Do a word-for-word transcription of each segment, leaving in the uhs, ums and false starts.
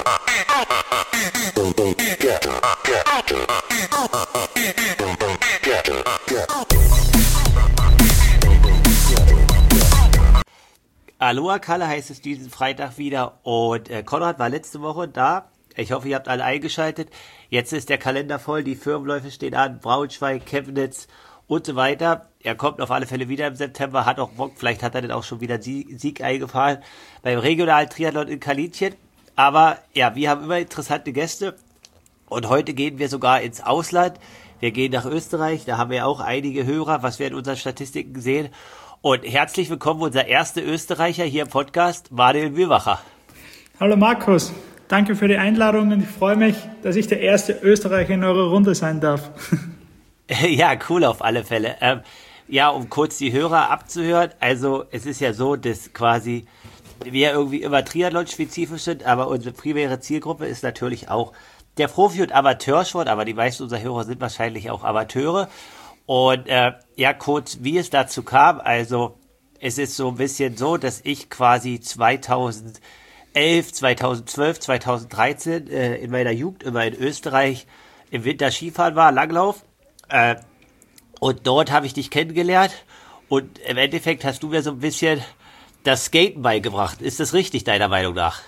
Aloha Kalle heißt es diesen Freitag wieder und äh, Konrad war letzte Woche da. Ich hoffe, ihr habt alle eingeschaltet. Jetzt ist der Kalender voll, die Firmenläufe stehen an, Braunschweig, Chemnitz und so weiter. Er kommt auf alle Fälle wieder im September, hat auch Bock, vielleicht hat er dann auch schon wieder einen Sieg eingefahren beim regionalen Triathlon in Kalittchen. Aber ja, wir haben immer interessante Gäste und heute gehen wir sogar ins Ausland. Wir gehen nach Österreich, da haben wir auch einige Hörer, was wir in unseren Statistiken sehen. Und herzlich willkommen, unser erster Österreicher hier im Podcast, Manuel Mühlbacher. Hallo Markus, danke für die Einladung und ich freue mich, dass ich der erste Österreicher in eurer Runde sein darf. Ja, cool auf alle Fälle. Ähm, ja, um kurz die Hörer abzuhören, also es ist ja so, dass quasi wir irgendwie immer Triathlon-spezifisch sind, aber unsere primäre Zielgruppe ist natürlich auch der Profi- und Amateursport, aber die meisten unserer Hörer sind wahrscheinlich auch Amateure. Und äh, ja, kurz, wie es dazu kam, also es ist so ein bisschen so, dass ich quasi zweitausendelf, zweitausendzwölf, zweitausenddreizehn äh, in meiner Jugend immer in Österreich im Winter Skifahren war, Langlauf. Äh, und dort habe ich dich kennengelernt und im Endeffekt hast du mir so ein bisschen das Skaten beigebracht. Ist das richtig, deiner Meinung nach?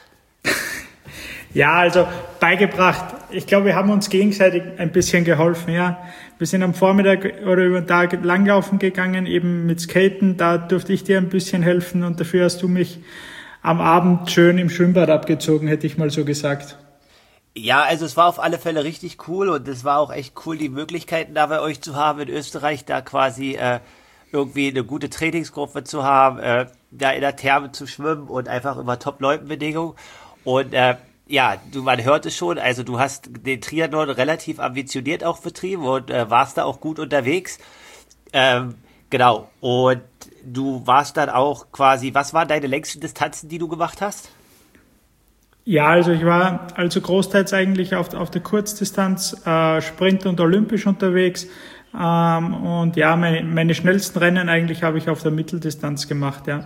Ja, also beigebracht. Ich glaube, wir haben uns gegenseitig ein bisschen geholfen, ja. Wir sind am Vormittag oder über den Tag langlaufen gegangen, eben mit Skaten. Da durfte ich dir ein bisschen helfen und dafür hast du mich am Abend schön im Schwimmbad abgezogen, hätte ich mal so gesagt. Ja, also es war auf alle Fälle richtig cool und es war auch echt cool, die Möglichkeiten da bei euch zu haben in Österreich, da quasi äh, irgendwie eine gute Trainingsgruppe zu haben, äh, da in der Therme zu schwimmen und einfach über Top-Leuten-Bedingungen. Und äh, ja, du, man hört es schon, also du hast den Triathlon relativ ambitioniert auch betrieben und äh, warst da auch gut unterwegs. Ähm, genau, und du warst dann auch quasi, was waren deine längsten Distanzen, die du gemacht hast? Ja, also ich war also großteils eigentlich auf, auf der Kurzdistanz, äh, Sprint und Olympisch unterwegs. Ähm, und ja, meine, meine schnellsten Rennen eigentlich habe ich auf der Mitteldistanz gemacht, ja.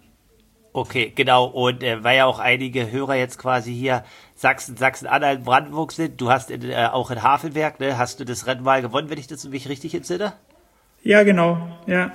Okay, genau. Und äh, weil ja auch einige Hörer jetzt quasi hier Sachsen, Sachsen-Anhalt, Brandenburg sind, du hast in, äh, auch in Havelberg, ne, hast du das Rennen mal gewonnen, wenn ich das mich richtig entsinne? Ja, genau, ja.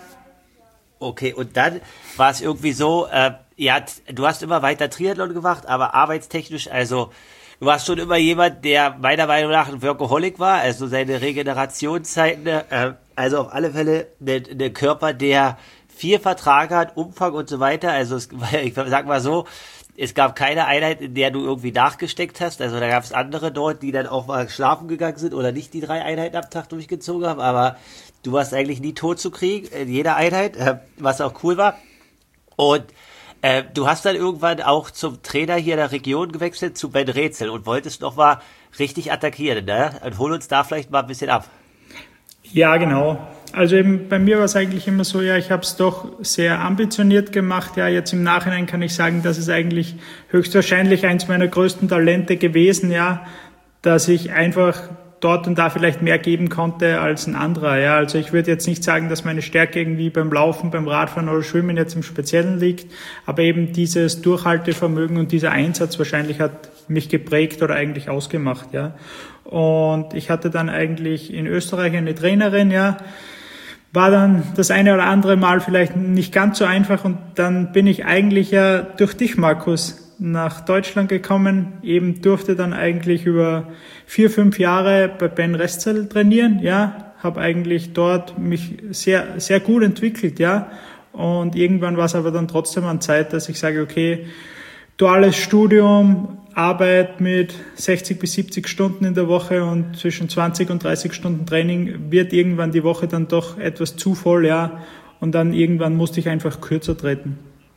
Okay, und dann war es irgendwie so, äh, ja, du hast immer weiter Triathlon gemacht, aber arbeitstechnisch, also du warst schon immer jemand, der meiner Meinung nach ein Workaholic war, also seine Regenerationszeiten, äh, also auf alle Fälle ein Körper, der viel vertragen hat, Umfang und so weiter, also es, ich sag mal so, es gab keine Einheit, in der du irgendwie nachgesteckt hast, also da gab es andere dort, die dann auch mal schlafen gegangen sind oder nicht die drei Einheiten am Tag durchgezogen haben, aber du warst eigentlich nie tot zu kriegen, in jeder Einheit, äh, was auch cool war. Und äh, du hast dann irgendwann auch zum Trainer hier in der Region gewechselt, zu Ben Rätsel und wolltest noch mal richtig attackieren, ne? Und hol uns da vielleicht mal ein bisschen ab. Ja, genau. Also eben bei mir war es eigentlich immer so, ja, ich habe es doch sehr ambitioniert gemacht. Ja, jetzt im Nachhinein kann ich sagen, das ist eigentlich höchstwahrscheinlich eins meiner größten Talente gewesen, ja, dass ich einfach dort und da vielleicht mehr geben konnte als ein anderer. Ja, also ich würde jetzt nicht sagen, dass meine Stärke irgendwie beim Laufen, beim Radfahren oder Schwimmen jetzt im Speziellen liegt, aber eben dieses Durchhaltevermögen und dieser Einsatz wahrscheinlich hat mich geprägt oder eigentlich ausgemacht. Ja, und ich hatte dann eigentlich in Österreich eine Trainerin, ja, war dann das eine oder andere Mal vielleicht nicht ganz so einfach und dann bin ich eigentlich ja durch dich, Markus, nach Deutschland gekommen, eben durfte dann eigentlich über vier, fünf Jahre bei Ben Rätsel trainieren, ja, habe eigentlich dort mich sehr, sehr gut entwickelt, ja, und irgendwann war es aber dann trotzdem an Zeit, dass ich sage, okay, duales Studium, Arbeit mit sechzig bis siebzig Stunden in der Woche und zwischen zwanzig und dreißig Stunden Training wird irgendwann die Woche dann doch etwas zu voll, ja, und dann irgendwann musste ich einfach kürzer treten.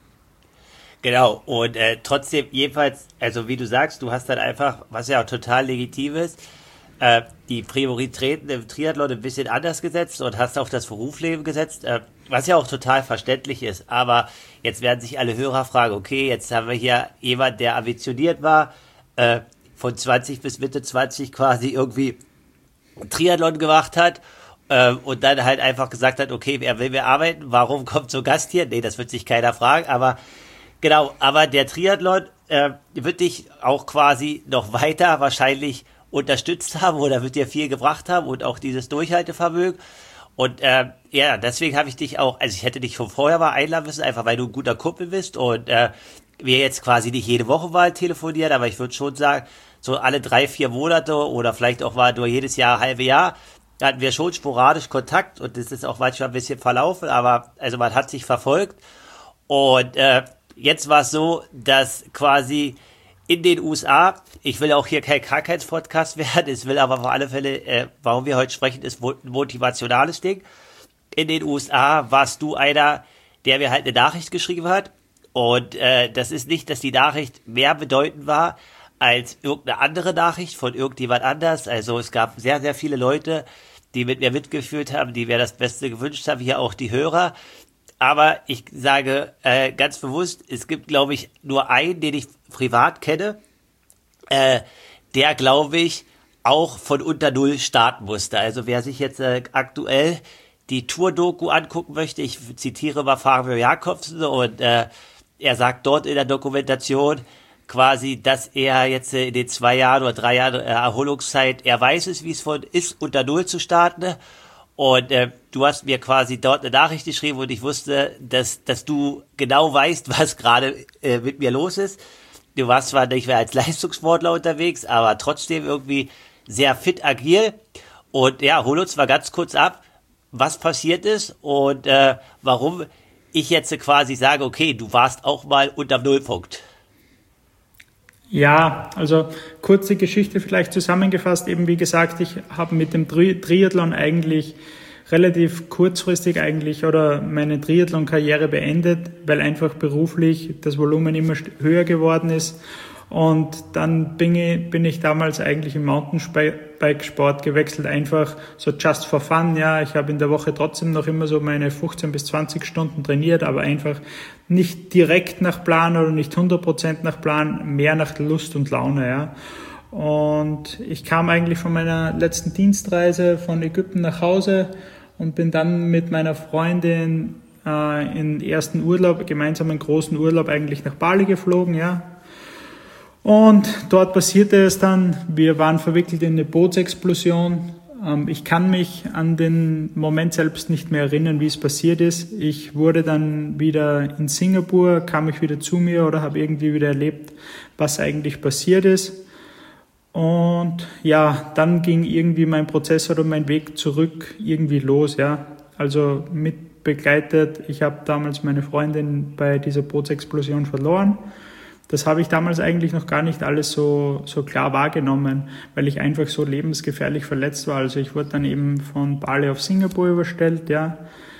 Genau, und äh, trotzdem jedenfalls, also wie du sagst, du hast dann einfach, was ja auch total legitim ist, äh, die Prioritäten im Triathlon ein bisschen anders gesetzt und hast auf das Berufsleben gesetzt, äh, was ja auch total verständlich ist. Aber jetzt werden sich alle Hörer fragen, okay, jetzt haben wir hier jemand, der ambitioniert war, äh, von zwanzig bis Mitte zwanzig quasi irgendwie Triathlon gemacht hat äh, und dann halt einfach gesagt hat, okay, er will mehr arbeiten, warum kommt so ein Gast hier? Nee, das wird sich keiner fragen, aber genau, aber der Triathlon äh, wird dich auch quasi noch weiter wahrscheinlich unterstützt haben oder wird dir viel gebracht haben und auch dieses Durchhaltevermögen. Und äh, ja, deswegen habe ich dich auch, also ich hätte dich schon vorher mal einladen müssen, einfach weil du ein guter Kumpel bist und äh, wir jetzt quasi nicht jede Woche mal telefonieren, aber ich würde schon sagen, so alle drei, vier Monate oder vielleicht auch mal nur jedes Jahr, halbe Jahr, hatten wir schon sporadisch Kontakt und das ist auch manchmal ein bisschen verlaufen, aber also man hat sich verfolgt und äh, jetzt war es so, dass quasi in den U S A, ich will auch hier kein Krankheitspodcast werden, es will aber auf alle Fälle, äh, warum wir heute sprechen, ist ein motivationales Ding. In den U S A warst du einer, der mir halt eine Nachricht geschrieben hat und äh, das ist nicht, dass die Nachricht mehr bedeutend war als irgendeine andere Nachricht von irgendjemand anders. Also es gab sehr, sehr viele Leute, die mit mir mitgeführt haben, die mir das Beste gewünscht haben, hier auch die Hörer. Aber ich sage äh, ganz bewusst, es gibt, glaube ich, nur einen, den ich privat kenne, äh, der, glaube ich, auch von unter Null starten musste. Also wer sich jetzt äh, aktuell die Tour-Doku angucken möchte, ich zitiere mal Fabio Jakobsen und äh, er sagt dort in der Dokumentation quasi, dass er jetzt äh, in den zwei Jahren oder drei Jahren äh, Erholungszeit, er weiß es, wie es von ist, unter Null zu starten. Und äh, du hast mir quasi dort eine Nachricht geschrieben und ich wusste, dass dass du genau weißt, was gerade äh, mit mir los ist. Du warst zwar nicht mehr als Leistungssportler unterwegs, aber trotzdem irgendwie sehr fit, agil. Und ja, hol uns mal ganz kurz ab, was passiert ist und äh, warum ich jetzt quasi sage, okay, du warst auch mal unterm Nullpunkt. Ja, also kurze Geschichte vielleicht zusammengefasst. Eben wie gesagt, ich habe mit dem Tri- Triathlon eigentlich relativ kurzfristig eigentlich oder meine Triathlon-Karriere beendet, weil einfach beruflich das Volumen immer höher geworden ist. Und dann bin ich, bin ich damals eigentlich im Mountainbike-Sport gewechselt, einfach so just for fun. Ja, ich habe in der Woche trotzdem noch immer so meine fünfzehn bis zwanzig Stunden trainiert, aber einfach nicht direkt nach Plan oder nicht hundert Prozent nach Plan, mehr nach Lust und Laune. Ja. Und ich kam eigentlich von meiner letzten Dienstreise von Ägypten nach Hause und bin dann mit meiner Freundin äh, in den ersten Urlaub, gemeinsam einen großen Urlaub eigentlich nach Bali geflogen, ja. Und dort passierte es dann, wir waren verwickelt in eine Bootsexplosion. Ich kann mich an den Moment selbst nicht mehr erinnern, wie es passiert ist. Ich wurde dann wieder in Singapur, kam ich wieder zu mir oder habe irgendwie wieder erlebt, was eigentlich passiert ist. Und ja, dann ging irgendwie mein Prozess oder mein Weg zurück irgendwie los, ja. Also mit begleitet, ich habe damals meine Freundin bei dieser Bootsexplosion verloren. Das habe ich damals eigentlich noch gar nicht alles so, so klar wahrgenommen, weil ich einfach so lebensgefährlich verletzt war. Also ich wurde dann eben von Bali auf Singapur überstellt, ja.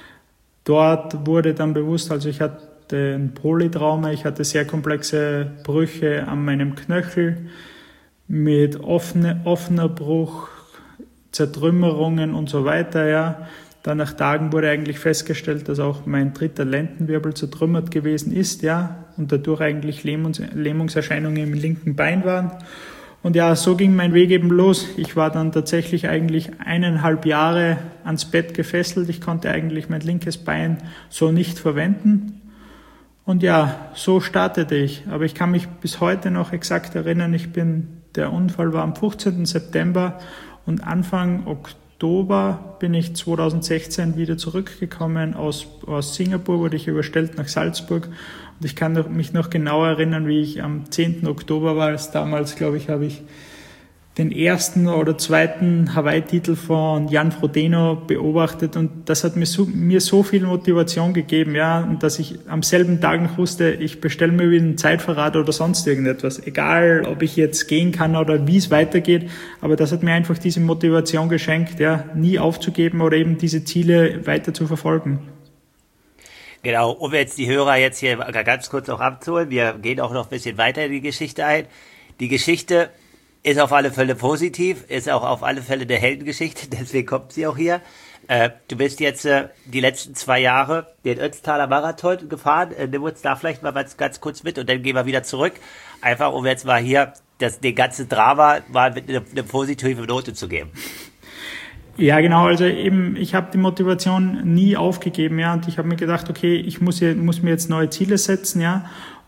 Dort wurde dann bewusst, also ich hatte ein Polytrauma, ich hatte sehr komplexe Brüche an meinem Knöchel mit offene, offener Bruch, Zertrümmerungen und so weiter, ja. Dann nach Tagen wurde eigentlich festgestellt, dass auch mein dritter Lendenwirbel zertrümmert gewesen ist, ja, und dadurch eigentlich Lähmungs- Lähmungserscheinungen im linken Bein waren. Und ja, so ging mein Weg eben los. Ich war dann tatsächlich eigentlich eineinhalb Jahre ans Bett gefesselt. Ich konnte eigentlich mein linkes Bein so nicht verwenden. Und ja, so startete ich. Aber ich kann mich bis heute noch exakt erinnern, ich bin, der Unfall war am fünfzehnten September und Anfang Oktober bin ich zweitausendsechzehn wieder zurückgekommen. Aus, aus Singapur wurde ich überstellt nach Salzburg. Und ich kann mich noch genau erinnern, wie ich am zehnten Oktober war. Es damals, glaube ich, habe ich den ersten oder zweiten Hawaii-Titel von Jan Frodeno beobachtet. Und das hat mir so, mir so viel Motivation gegeben, ja, und dass ich am selben Tag noch wusste, ich bestelle mir wieder einen Zeitverrat oder sonst irgendetwas. Egal, ob ich jetzt gehen kann oder wie es weitergeht. Aber das hat mir einfach diese Motivation geschenkt, ja, nie aufzugeben oder eben diese Ziele weiter zu verfolgen. Genau, um jetzt die Hörer jetzt hier ganz kurz auch abzuholen, wir gehen auch noch ein bisschen weiter in die Geschichte ein. Die Geschichte ist auf alle Fälle positiv, ist auch auf alle Fälle eine Heldengeschichte, deswegen kommt sie auch hier. Äh, du bist jetzt äh, die letzten zwei Jahre den Ötztaler Marathon gefahren, äh, nimm uns da vielleicht mal ganz, ganz kurz mit und dann gehen wir wieder zurück, einfach um jetzt mal hier das, den ganzen Drama mal mit einer eine positive Note zu geben. Ja, genau, also eben, ich habe die Motivation nie aufgegeben, ja, und ich habe mir gedacht, okay, ich muss, hier, muss mir jetzt neue Ziele setzen, ja,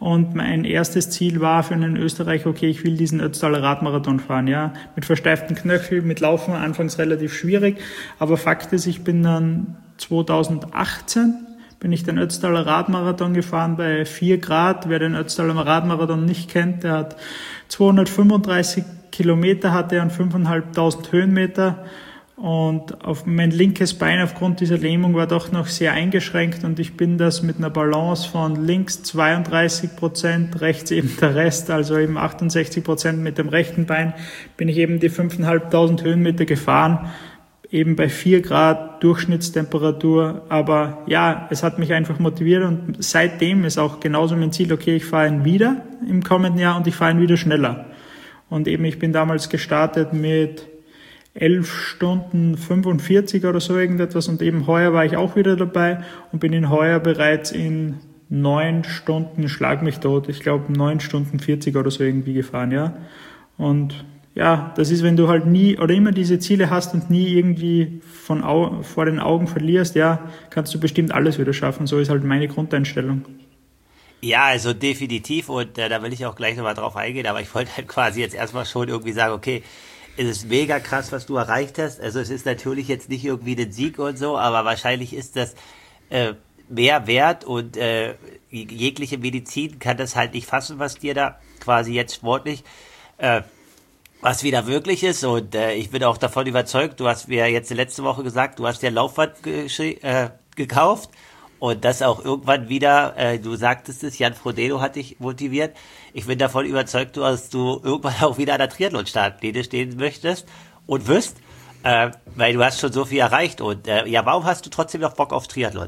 Und mein erstes Ziel war für einen Österreicher, okay, ich will diesen Ötztaler Radmarathon fahren, ja. Mit versteiften Knöcheln, mit Laufen anfangs relativ schwierig. Aber Fakt ist, ich bin dann zweitausendachtzehn bin ich den Ötztaler Radmarathon gefahren bei vier Grad. Wer den Ötztaler Radmarathon nicht kennt, der hat zweihundertfünfunddreißig Kilometer, hatte und fünftausendfünfhundert Höhenmeter. Und auf mein linkes Bein aufgrund dieser Lähmung war doch noch sehr eingeschränkt und ich bin das mit einer Balance von links zweiunddreißig Prozent, rechts eben der Rest, also eben achtundsechzig Prozent mit dem rechten Bein, bin ich eben die fünftausendfünfhundert Höhenmeter gefahren. Eben bei vier Grad Durchschnittstemperatur, aber ja, es hat mich einfach motiviert und seitdem ist auch genauso mein Ziel, okay, ich fahre ihn wieder im kommenden Jahr und ich fahre ihn wieder schneller. Und eben, ich bin damals gestartet mit elf Stunden fünfundvierzig oder so irgendetwas und eben heuer war ich auch wieder dabei und bin in heuer bereits in neun Stunden, schlag mich tot, ich glaube neun Stunden vierzig oder so irgendwie gefahren, ja. Und ja, das ist, wenn du halt nie oder immer diese Ziele hast und nie irgendwie von Au- vor den Augen verlierst, ja, kannst du bestimmt alles wieder schaffen. So ist halt meine Grundeinstellung. Ja, also definitiv und äh, da will ich auch gleich nochmal drauf eingehen, aber ich wollte halt quasi jetzt erstmal schon irgendwie sagen, okay, es ist mega krass, was du erreicht hast. Also es ist natürlich jetzt nicht irgendwie ein Sieg und so, aber wahrscheinlich ist das äh, mehr wert und äh, jegliche Medizin kann das halt nicht fassen, was dir da quasi jetzt sportlich äh, was wieder wirklich ist und äh, ich bin auch davon überzeugt, du hast mir jetzt letzte Woche gesagt, du hast dir ein Laufband ge- äh, gekauft und das auch irgendwann wieder, äh, du sagtest es, Jan Frodeno hat dich motiviert. Ich bin davon überzeugt, dass du irgendwann auch wieder an der Triathlon-Startlinie stehen möchtest und wirst, äh, weil du hast schon so viel erreicht und äh, ja, warum hast du trotzdem noch Bock auf Triathlon?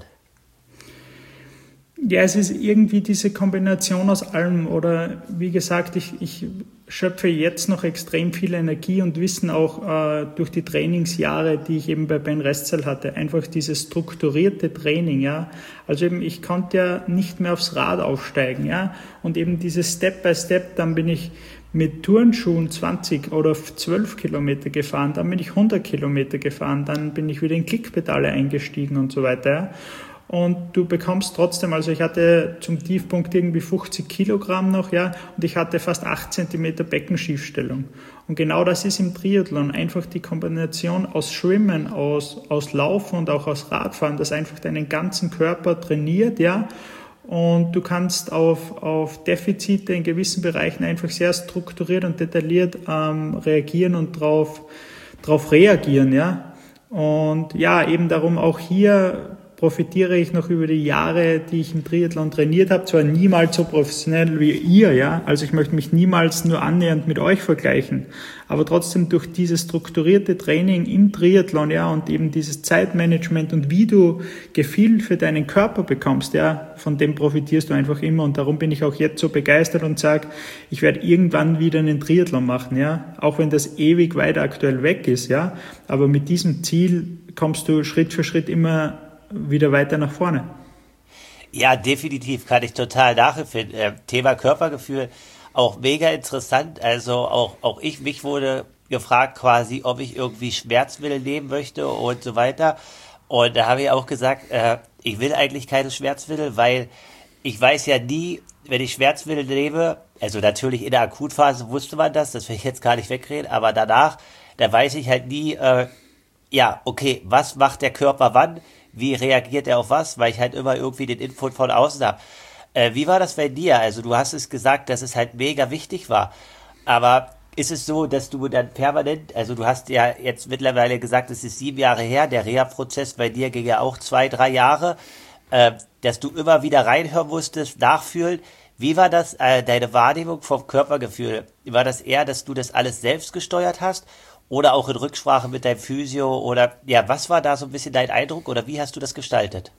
Ja, es ist irgendwie diese Kombination aus allem oder wie gesagt, ich, ich schöpfe jetzt noch extrem viel Energie und Wissen auch äh, durch die Trainingsjahre, die ich eben bei Ben Reszel hatte. Einfach dieses strukturierte Training, ja. Also eben, ich konnte ja nicht mehr aufs Rad aufsteigen, ja. Und eben dieses Step by Step, dann bin ich mit Turnschuhen zwanzig oder zwölf Kilometer gefahren, dann bin ich hundert Kilometer gefahren, dann bin ich wieder in Klickpedale eingestiegen und so weiter, ja. Und du bekommst trotzdem, also ich hatte zum Tiefpunkt irgendwie fünfzig Kilogramm noch, ja, und ich hatte fast acht Zentimeter Beckenschiefstellung. Und genau das ist im Triathlon einfach die Kombination aus Schwimmen, aus, aus Laufen und auch aus Radfahren, das einfach deinen ganzen Körper trainiert, ja. Und du kannst auf, auf Defizite in gewissen Bereichen einfach sehr strukturiert und detailliert ähm, reagieren und drauf, drauf reagieren, ja. Und ja, eben darum auch hier profitiere ich noch über die Jahre, die ich im Triathlon trainiert habe, zwar niemals so professionell wie ihr, ja, also ich möchte mich niemals nur annähernd mit euch vergleichen, aber trotzdem durch dieses strukturierte Training im Triathlon, ja, und eben dieses Zeitmanagement und wie du Gefühl für deinen Körper bekommst, ja, von dem profitierst du einfach immer und darum bin ich auch jetzt so begeistert und sage, ich werde irgendwann wieder einen Triathlon machen, ja, auch wenn das ewig weit aktuell weg ist, ja, aber mit diesem Ziel kommst du Schritt für Schritt immer wieder weiter nach vorne. Ja, definitiv kann ich total nachempfinden. Äh, Thema Körpergefühl, auch mega interessant. Also auch, auch ich, mich wurde gefragt quasi, ob ich irgendwie Schmerzmittel nehmen möchte und so weiter. Und da habe ich auch gesagt, äh, ich will eigentlich keine Schmerzmittel, weil ich weiß ja nie, wenn ich Schmerzmittel nehme, also natürlich in der Akutphase wusste man das, das will ich jetzt gar nicht wegreden, aber danach, da weiß ich halt nie, äh, ja, okay, was macht der Körper wann? Wie reagiert er auf was? Weil ich halt immer irgendwie den Input von außen habe. Äh, wie war das bei dir? Also du hast es gesagt, dass es halt mega wichtig war. Aber ist es so, dass du dann permanent, also du hast ja jetzt mittlerweile gesagt, es ist sieben Jahre her, der Reha-Prozess bei dir ging ja auch zwei, drei Jahre, äh, dass du immer wieder reinhören musstest, nachfühlen. Wie war das, äh, deine Wahrnehmung vom Körpergefühl? War das eher, dass du das alles selbst gesteuert hast? Oder auch in Rücksprache mit deinem Physio oder ja, was war da so ein bisschen dein Eindruck oder wie hast du das gestaltet?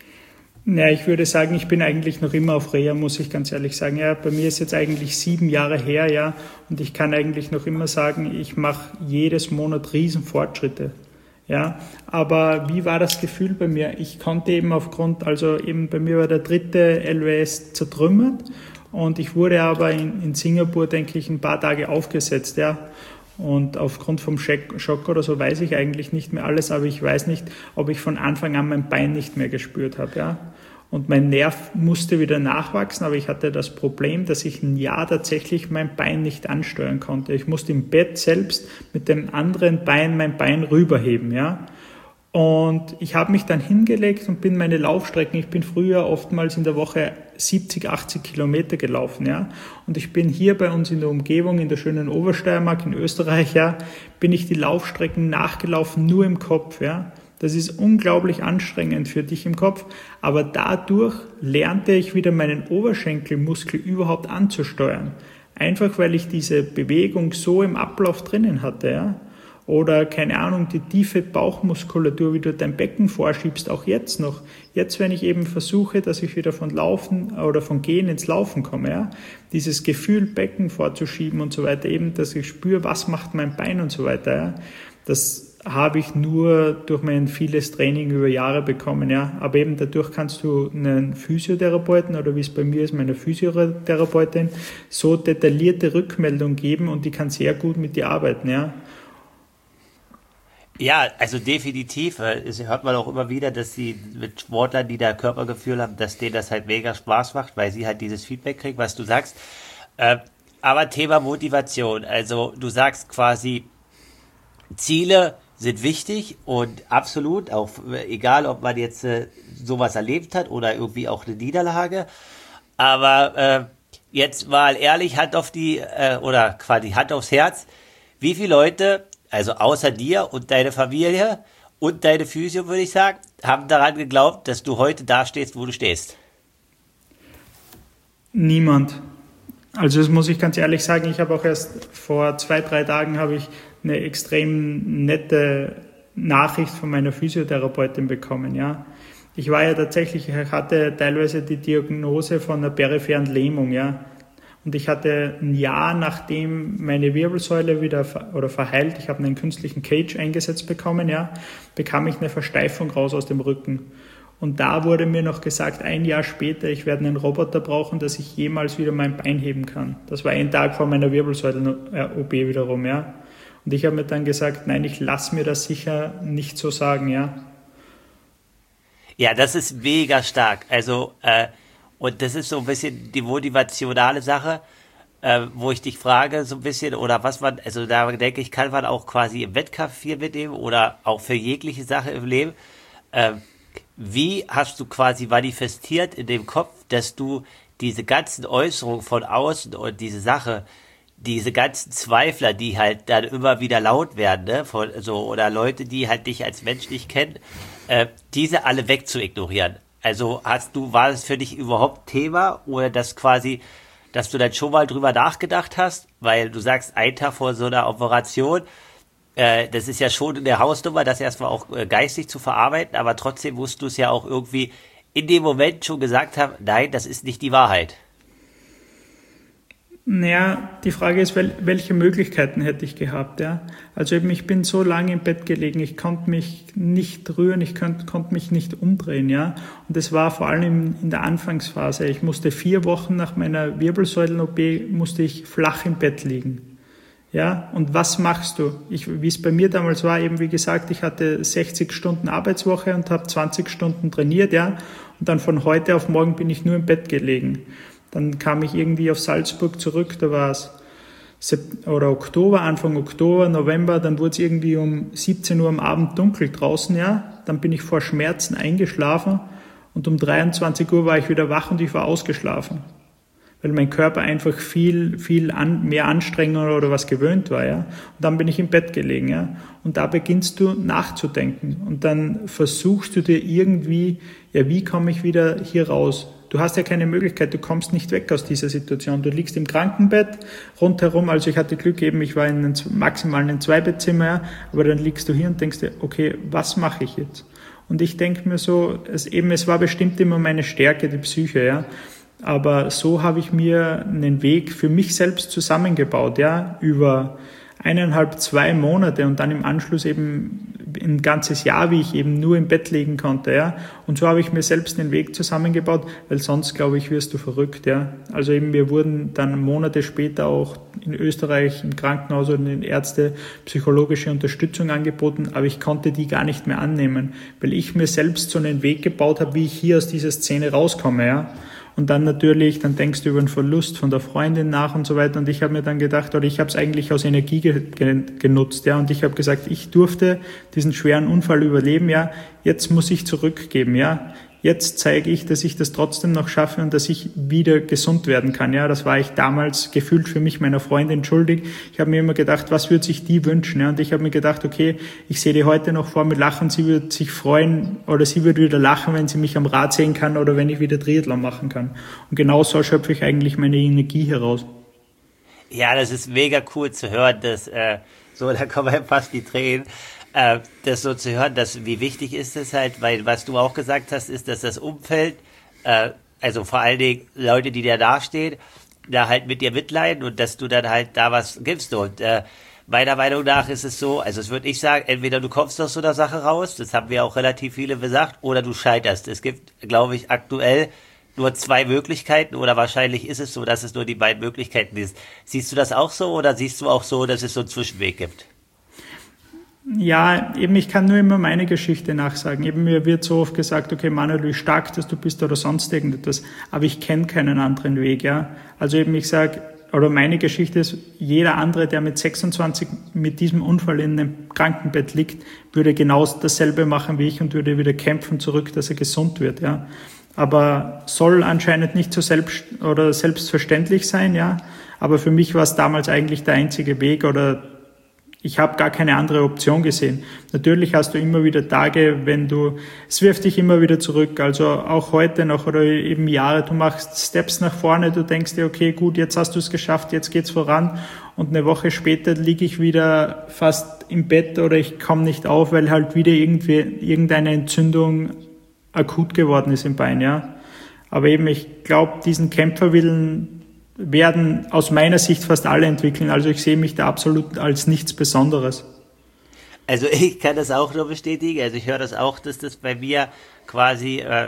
Ja, ich würde sagen, ich bin eigentlich noch immer auf Reha, muss ich ganz ehrlich sagen. Ja, bei mir ist jetzt eigentlich sieben Jahre her, ja, und ich kann eigentlich noch immer sagen, ich mache jedes Monat riesen Fortschritte. Ja, aber wie war das Gefühl bei mir? Ich konnte eben aufgrund, also eben bei mir war der dritte L W S zertrümmert und ich wurde aber in, in Singapur, denke ich, ein paar Tage aufgesetzt, ja. Und aufgrund vom Schock oder so weiß ich eigentlich nicht mehr alles, aber ich weiß nicht, ob ich von Anfang an mein Bein nicht mehr gespürt habe, ja. Und mein Nerv musste wieder nachwachsen, aber ich hatte das Problem, dass ich ein Jahr tatsächlich mein Bein nicht ansteuern konnte. Ich musste im Bett selbst mit dem anderen Bein mein Bein rüberheben, ja. Und ich habe mich dann hingelegt und bin meine Laufstrecken, ich bin früher oftmals in der Woche siebzig, achtzig Kilometer gelaufen, ja. Und ich bin hier bei uns in der Umgebung, in der schönen Obersteiermark in Österreich, ja, bin ich die Laufstrecken nachgelaufen, nur im Kopf, ja. Das ist unglaublich anstrengend für dich im Kopf, aber dadurch lernte ich wieder meinen Oberschenkelmuskel überhaupt anzusteuern. Einfach weil ich diese Bewegung so im Ablauf drinnen hatte, ja. Oder, keine Ahnung, die tiefe Bauchmuskulatur, wie du dein Becken vorschiebst, auch jetzt noch. Jetzt, wenn ich eben versuche, dass ich wieder von Laufen oder von Gehen ins Laufen komme, ja, dieses Gefühl, Becken vorzuschieben und so weiter, eben, dass ich spüre, was macht mein Bein und so weiter, ja, das habe ich nur durch mein vieles Training über Jahre bekommen, ja. Aber eben dadurch kannst du einen Physiotherapeuten oder wie es bei mir ist, meine Physiotherapeutin, so detaillierte Rückmeldung geben und die kann sehr gut mit dir arbeiten, ja. Ja, also definitiv. Es hört man auch immer wieder, dass sie mit Sportlern, die da Körpergefühl haben, dass denen das halt mega Spaß macht, weil sie halt dieses Feedback kriegen, was du sagst. Aber Thema Motivation. Also du sagst quasi, Ziele sind wichtig und absolut, auch egal, ob man jetzt sowas erlebt hat oder irgendwie auch eine Niederlage. Aber jetzt mal ehrlich, Hand auf die, oder quasi Hand aufs Herz, wie viele Leute, also außer dir und deine Familie und deine Physio, würde ich sagen, haben daran geglaubt, dass du heute da stehst, wo du stehst? Niemand. Also das muss ich ganz ehrlich sagen, ich habe auch erst vor zwei, drei Tagen habe ich eine extrem nette Nachricht von meiner Physiotherapeutin bekommen, ja. Ich war ja tatsächlich, ich hatte teilweise die Diagnose von einer peripheren Lähmung, ja. Und ich hatte ein Jahr, nachdem meine Wirbelsäule wieder ver- oder verheilt, ich habe einen künstlichen Cage eingesetzt bekommen, ja, bekam ich eine Versteifung raus aus dem Rücken. Und da wurde mir noch gesagt, ein Jahr später, ich werde einen Roboter brauchen, dass ich jemals wieder mein Bein heben kann. Das war ein Tag vor meiner Wirbelsäulen-O P wiederum, ja. Und ich habe mir dann gesagt, nein, ich lasse mir das sicher nicht so sagen, ja. Ja, das ist mega stark. Also, äh, und das ist so ein bisschen die motivationale Sache, äh, wo ich dich frage, so ein bisschen, oder was man, also da denke ich, kann man auch quasi im Wettkampf viel mitnehmen oder auch für jegliche Sache im Leben. Äh, wie hast du quasi manifestiert in dem Kopf, dass du diese ganzen Äußerungen von außen und diese Sache, diese ganzen Zweifler, die halt dann immer wieder laut werden, ne, von so, oder Leute, die halt dich als Mensch nicht kennen, äh, diese alle wegzuignorieren? Also hast du, war es für dich überhaupt Thema oder das quasi, dass du dann schon mal drüber nachgedacht hast, weil du sagst, ein Tag vor so einer Operation, äh, das ist ja schon eine Hausnummer, das erstmal auch äh, geistig zu verarbeiten, aber trotzdem musst du es ja auch irgendwie in dem Moment schon gesagt haben, nein, das ist nicht die Wahrheit. Naja, die Frage ist, welche Möglichkeiten hätte ich gehabt, ja? Also eben, ich bin so lange im Bett gelegen, ich konnte mich nicht rühren, ich konnte, konnte mich nicht umdrehen, ja? Und das war vor allem in der Anfangsphase. Ich musste vier Wochen nach meiner Wirbelsäulen-O P, musste ich flach im Bett liegen. Ja, und was machst du? Ich, wie es bei mir damals war, eben wie gesagt, ich hatte sechzig Stunden Arbeitswoche und habe zwanzig Stunden trainiert, ja? Und dann von heute auf morgen bin ich nur im Bett gelegen. Dann kam ich irgendwie auf Salzburg zurück, da war es Sep- oder Oktober, Anfang Oktober, November, dann wurde es irgendwie um siebzehn Uhr am Abend dunkel draußen, ja. Dann bin ich vor Schmerzen eingeschlafen und um dreiundzwanzig Uhr war ich wieder wach und ich war ausgeschlafen. Weil mein Körper einfach viel, viel an, mehr Anstrengung oder was gewöhnt war, ja. Und dann bin ich im Bett gelegen, ja. Und da beginnst du nachzudenken und dann versuchst du dir irgendwie, ja, wie komme ich wieder hier raus? Du hast ja keine Möglichkeit, du kommst nicht weg aus dieser Situation. Du liegst im Krankenbett rundherum, also ich hatte Glück eben, ich war in einem maximalen ein Zweibettzimmer, ja, aber dann liegst du hier und denkst dir, okay, was mache ich jetzt? Und ich denke mir so, es eben, es war bestimmt immer meine Stärke, die Psyche, ja. Aber so habe ich mir einen Weg für mich selbst zusammengebaut, ja, über eineinhalb, zwei Monate und dann im Anschluss eben ein ganzes Jahr, wie ich eben nur im Bett liegen konnte, ja. Und so habe ich mir selbst den Weg zusammengebaut, weil sonst, glaube ich, wirst du verrückt, ja. Also eben, wir wurden dann Monate später auch in Österreich im Krankenhaus und den Ärzte psychologische Unterstützung angeboten, aber ich konnte die gar nicht mehr annehmen, weil ich mir selbst so einen Weg gebaut habe, wie ich hier aus dieser Szene rauskomme, ja. Und dann natürlich, dann denkst du über den Verlust von der Freundin nach und so weiter. Und ich habe mir dann gedacht, oder ich habe es eigentlich aus Energie ge- ge- genutzt, ja. Und ich habe gesagt, ich durfte diesen schweren Unfall überleben, ja. Jetzt muss ich zurückgeben, ja. Jetzt zeige ich, dass ich das trotzdem noch schaffe und dass ich wieder gesund werden kann, ja. Das war ich damals gefühlt für mich meiner Freundin schuldig. Ich habe mir immer gedacht, was würde sich die wünschen, ja. Und ich habe mir gedacht, okay, ich sehe die heute noch vor mir lachen, sie würde sich freuen oder sie würde wieder lachen, wenn sie mich am Rad sehen kann oder wenn ich wieder Triathlon machen kann. Und genau so schöpfe ich eigentlich meine Energie heraus. Ja, das ist mega cool zu hören, dass, äh, so, da kommen ja fast die Tränen. Äh, das so zu hören, dass wie wichtig ist es halt, weil was du auch gesagt hast, ist, dass das Umfeld, äh, also vor allen Dingen Leute, die dir dastehen, da halt mit dir mitleiden und dass du dann halt da was gibst. Und äh, meiner Meinung nach ist es so, also das würde ich sagen, entweder du kommst aus so einer Sache raus, das haben wir auch relativ viele gesagt, oder du scheiterst. Es gibt, glaube ich, aktuell nur zwei Möglichkeiten oder wahrscheinlich ist es so, dass es nur die beiden Möglichkeiten ist. Siehst du das auch so oder siehst du auch so, dass es so einen Zwischenweg gibt? Ja, eben, ich kann nur immer meine Geschichte nachsagen. Eben, mir wird so oft gesagt, okay, Manuel, wie stark dass du bist oder sonst irgendetwas. Aber ich kenne keinen anderen Weg, ja. Also eben, ich sage, oder meine Geschichte ist, jeder andere, der mit sechsundzwanzig mit diesem Unfall in einem Krankenbett liegt, würde genau dasselbe machen wie ich und würde wieder kämpfen zurück, dass er gesund wird, ja. Aber soll anscheinend nicht so selbst oder selbstverständlich sein, ja. Aber für mich war es damals eigentlich der einzige Weg oder ich habe gar keine andere Option gesehen. Natürlich hast du immer wieder Tage, wenn du, es wirft dich immer wieder zurück, also auch heute noch oder eben Jahre, du machst Steps nach vorne, du denkst dir, okay, gut, jetzt hast du es geschafft, jetzt geht's voran und eine Woche später liege ich wieder fast im Bett oder ich komme nicht auf, weil halt wieder irgendwie irgendeine Entzündung akut geworden ist im Bein, ja. Aber eben, ich glaube, diesen Kämpferwillen werden aus meiner Sicht fast alle entwickeln. Also ich sehe mich da absolut als nichts Besonderes. Also ich kann das auch nur bestätigen. Also ich höre das auch, dass das bei mir quasi äh,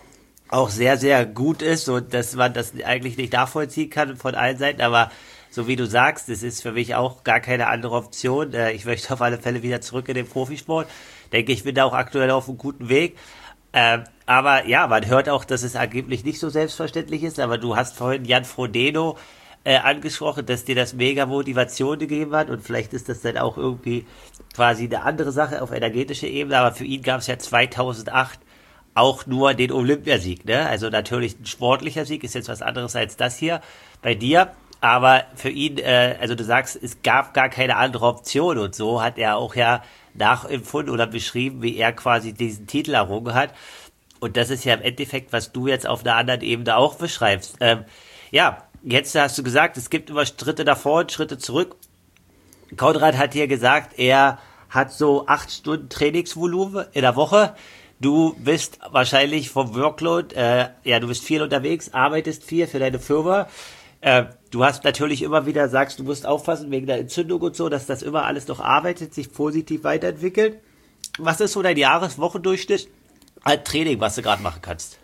auch sehr, sehr gut ist und dass man das eigentlich nicht nachvollziehen kann von allen Seiten. Aber so wie du sagst, das ist für mich auch gar keine andere Option. Äh, ich möchte auf alle Fälle wieder zurück in den Profisport. Denke, ich bin da auch aktuell auf einem guten Weg. Äh, aber ja, man hört auch, dass es angeblich nicht so selbstverständlich ist, aber du hast vorhin Jan Frodeno äh, angesprochen, dass dir das mega Motivation gegeben hat und vielleicht ist das dann auch irgendwie quasi eine andere Sache auf energetischer Ebene, aber für ihn gab es ja zweitausendacht auch nur den Olympiasieg, ne? Also natürlich ein sportlicher Sieg ist jetzt was anderes als das hier bei dir, aber für ihn, äh, also du sagst, es gab gar keine andere Option und so hat er auch ja nachempfunden oder beschrieben, wie er quasi diesen Titel errungen hat. Und das ist ja im Endeffekt, was du jetzt auf einer anderen Ebene auch beschreibst. Ähm, ja, jetzt hast du gesagt, es gibt immer Schritte davor und Schritte zurück. Konrad hat hier gesagt, er hat so acht Stunden Trainingsvolumen in der Woche. Du bist wahrscheinlich vom Workload, äh, ja, du bist viel unterwegs, arbeitest viel für deine Firma. Äh, du hast natürlich immer wieder, sagst, du musst aufpassen wegen der Entzündung und so, dass das immer alles noch arbeitet, sich positiv weiterentwickelt. Was ist so dein Jahreswochendurchschnitt an Training, was du gerade machen kannst?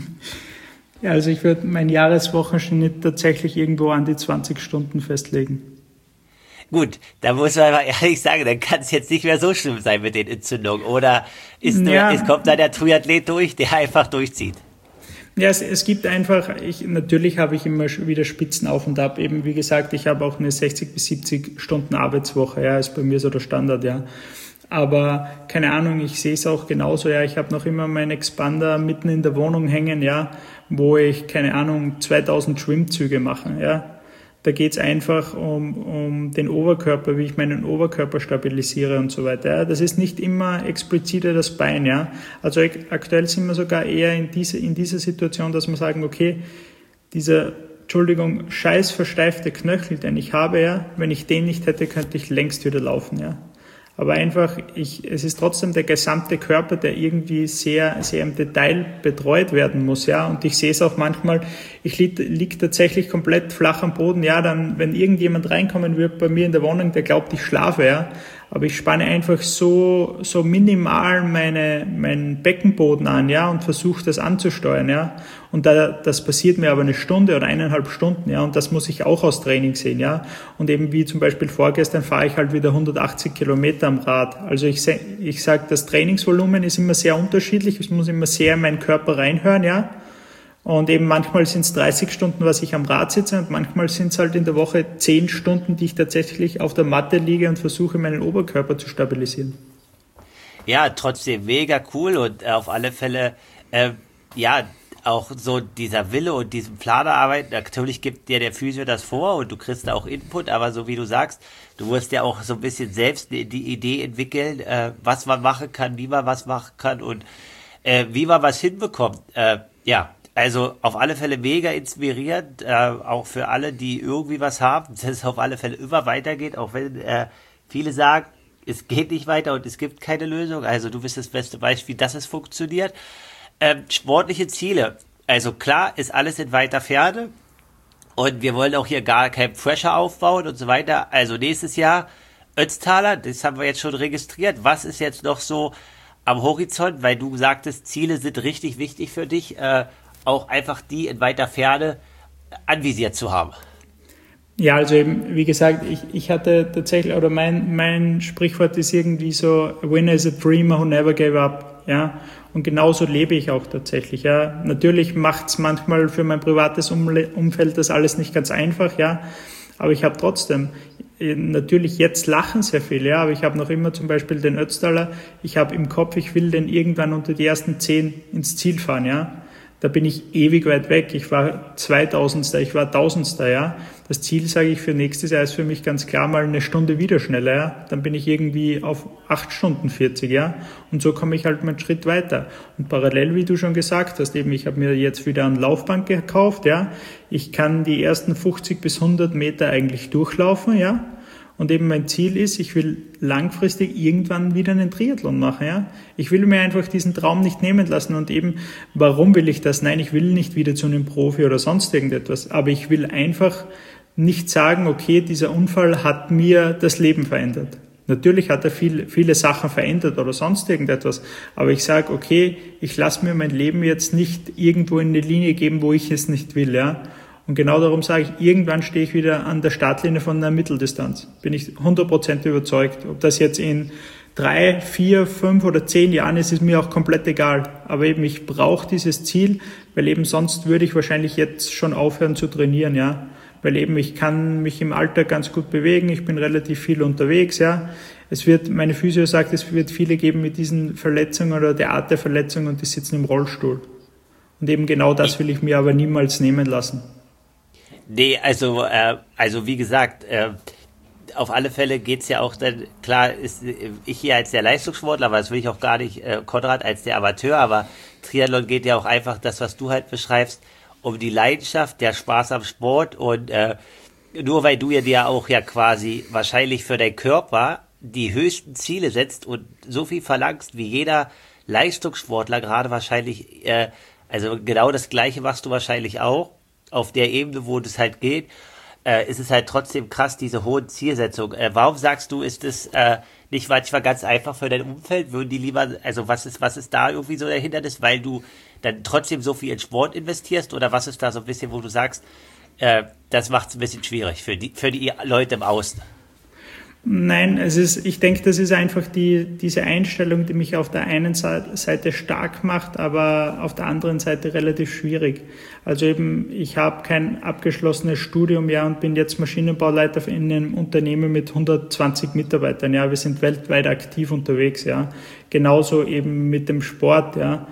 Ja, also ich würde meinen Jahreswochenschnitt tatsächlich irgendwo an die zwanzig Stunden festlegen. Gut, da muss man mal ehrlich sagen, dann kann es jetzt nicht mehr so schlimm sein mit den Entzündungen. Oder ist nur, ja. es kommt da der Triathlet durch, der einfach durchzieht? Ja, es, es gibt einfach, ich, natürlich habe ich immer wieder Spitzen auf und ab. Eben, wie gesagt, ich habe auch eine sechzig bis siebzig Stunden Arbeitswoche, ja, ist bei mir so der Standard, ja. Aber keine Ahnung, ich sehe es auch genauso, ja. Ich habe noch immer meinen Expander mitten in der Wohnung hängen, ja, wo ich, keine Ahnung, zweitausend Schwimmzüge mache, ja. Da geht's einfach um, um den Oberkörper, wie ich meinen Oberkörper stabilisiere und so weiter. Ja, das ist nicht immer explizit das Bein. Ja. Also aktuell sind wir sogar eher in, diese, in dieser Situation, dass wir sagen, okay, dieser, Entschuldigung, scheiß versteifte Knöchel, den ich habe, ja, wenn ich den nicht hätte, könnte ich längst wieder laufen. Ja. Aber einfach, ich, es ist trotzdem der gesamte Körper, der irgendwie sehr, sehr im Detail betreut werden muss, ja. Und ich sehe es auch manchmal, ich liege lieg tatsächlich komplett flach am Boden, ja. Dann, wenn irgendjemand reinkommen wird bei mir in der Wohnung, der glaubt, ich schlafe, ja. aber ich spanne einfach so, so minimal meine, meinen Beckenboden an, ja, und versuche das anzusteuern, ja. Und da, das passiert mir aber eine Stunde oder eineinhalb Stunden, ja, und das muss ich auch aus Training sehen, ja. Und eben wie zum Beispiel vorgestern fahre ich halt wieder hundertachtzig Kilometer am Rad. Also ich, ich sage, das Trainingsvolumen ist immer sehr unterschiedlich, es muss immer sehr in meinen Körper reinhören, ja. Und eben manchmal sind es dreißig Stunden, was ich am Rad sitze, und manchmal sind es halt in der Woche zehn Stunden, die ich tatsächlich auf der Matte liege und versuche, meinen Oberkörper zu stabilisieren. Ja, trotzdem mega cool und äh, auf alle Fälle, äh, ja, auch so dieser Wille und diesen Planerarbeit, natürlich gibt dir der Physio das vor und du kriegst da auch Input, aber so wie du sagst, du musst ja auch so ein bisschen selbst die, die Idee entwickeln, äh, was man machen kann, wie man was machen kann und äh, wie man was hinbekommt. Äh, ja, also auf alle Fälle mega inspirierend, äh, auch für alle, die irgendwie was haben, dass es auf alle Fälle immer weitergeht, auch wenn äh, viele sagen, es geht nicht weiter und es gibt keine Lösung. Also du bist das beste Beispiel, dass es funktioniert. Ähm, sportliche Ziele. Also klar, ist alles in weiter Ferne und wir wollen auch hier gar kein Pressure aufbauen und so weiter. Also nächstes Jahr Ötztaler, das haben wir jetzt schon registriert. Was ist jetzt noch so am Horizont? Weil du sagtest, Ziele sind richtig wichtig für dich, äh, auch einfach die in weiter Ferne anvisiert zu haben. Ja, also eben, wie gesagt, ich, ich hatte tatsächlich, oder mein, mein Sprichwort ist irgendwie so, a winner is a dreamer who never gave up, ja, und genauso lebe ich auch tatsächlich, ja. Natürlich macht's manchmal für mein privates Umfeld das alles nicht ganz einfach, ja, aber ich habe trotzdem, natürlich jetzt lachen sehr viele, ja, aber ich habe noch immer zum Beispiel den Ötztaler, ich habe im Kopf, ich will den irgendwann unter die ersten zehn ins Ziel fahren, ja. Da bin ich ewig weit weg. Ich war zweitausendster, ich war tausendster, ja. Das Ziel, sage ich, für nächstes Jahr ist für mich ganz klar mal eine Stunde wieder schneller, ja. Dann bin ich irgendwie auf acht Stunden vierzig, ja. Und so komme ich halt mal einen Schritt weiter. Und parallel, wie du schon gesagt hast, eben, ich habe mir jetzt wieder ein Laufband gekauft, ja. Ich kann die ersten fünfzig bis hundert Meter eigentlich durchlaufen, ja. Und eben mein Ziel ist, ich will langfristig irgendwann wieder einen Triathlon machen, ja. Ich will mir einfach diesen Traum nicht nehmen lassen und eben, warum will ich das? Nein, ich will nicht wieder zu einem Profi oder sonst irgendetwas, aber ich will einfach nicht sagen, okay, dieser Unfall hat mir das Leben verändert. Natürlich hat er viel, viele Sachen verändert oder sonst irgendetwas, aber ich sage, okay, ich lasse mir mein Leben jetzt nicht irgendwo in eine Linie geben, wo ich es nicht will, ja. Und genau darum sage ich, irgendwann stehe ich wieder an der Startlinie von einer Mitteldistanz. Bin ich hundert Prozent überzeugt. Ob das jetzt in drei, vier, fünf oder zehn Jahren ist, ist mir auch komplett egal. Aber eben, ich brauche dieses Ziel, weil eben sonst würde ich wahrscheinlich jetzt schon aufhören zu trainieren, ja. Weil eben, ich kann mich im Alltag ganz gut bewegen, ich bin relativ viel unterwegs, ja. Es wird, meine Physio sagt, es wird viele geben mit diesen Verletzungen oder der Art der Verletzung und die sitzen im Rollstuhl. Und eben genau das will ich mir aber niemals nehmen lassen. Nee, also, äh, also wie gesagt, äh, auf alle Fälle geht's ja auch dann, klar, ist ich hier als der Leistungssportler, aber das will ich auch gar nicht, äh, Konrad als der Amateur, aber Triathlon geht ja auch einfach das, was du halt beschreibst, um die Leidenschaft, der Spaß am Sport und äh, nur weil du ja dir auch ja quasi wahrscheinlich für deinen Körper die höchsten Ziele setzt und so viel verlangst, wie jeder Leistungssportler gerade wahrscheinlich, äh, also genau das Gleiche machst du wahrscheinlich auch, auf der Ebene, wo das halt geht, äh, ist es halt trotzdem krass, diese hohen Zielsetzungen. Äh, warum sagst du, ist es äh, nicht manchmal ganz einfach für dein Umfeld? Würden die lieber, also was ist, was ist da irgendwie so der Hindernis, weil du dann trotzdem so viel in Sport investierst? Oder was ist da so ein bisschen, wo du sagst, äh, das macht es ein bisschen schwierig für die, für die Leute im Außen? Nein, es ist, ich denke, das ist einfach die, diese Einstellung, die mich auf der einen Seite stark macht, aber auf der anderen Seite relativ schwierig. Also eben, ich habe kein abgeschlossenes Studium, ja, und bin jetzt Maschinenbauleiter in einem Unternehmen mit hundertzwanzig Mitarbeitern, ja. Wir sind weltweit aktiv unterwegs, ja. Genauso eben mit dem Sport, ja.